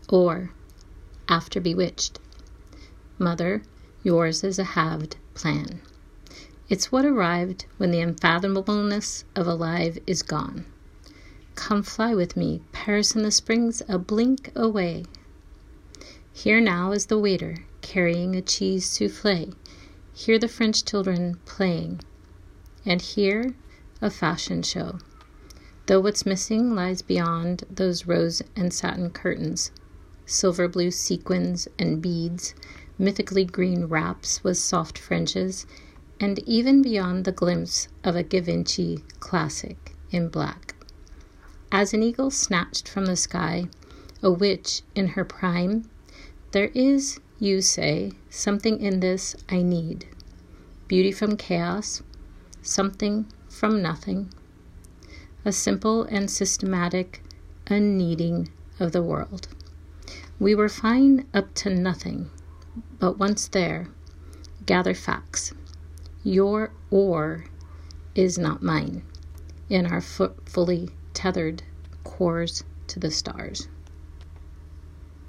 Or, after bewitched, mother, yours is a halved plan. It's what arrived when the unfathomableness of alive is gone. Come fly with me, Paris in the spring's a blink away. Here now is the waiter carrying a cheese soufflé. Here the French children playing. And here a fashion show. Though what's missing lies beyond those rose and satin curtains, silver blue sequins and beads, mythically green wraps with soft fringes, and even beyond the glimpse of a Givenchy classic in black. As an eagle snatched from the sky, a witch in her prime, there is, you say, something in this I need. Beauty from chaos, something from nothing. A simple and systematic unneeding of the world. We were fine up to nothing, but once there, gather facts. Your oar is not mine, in our fully tethered cores to the stars.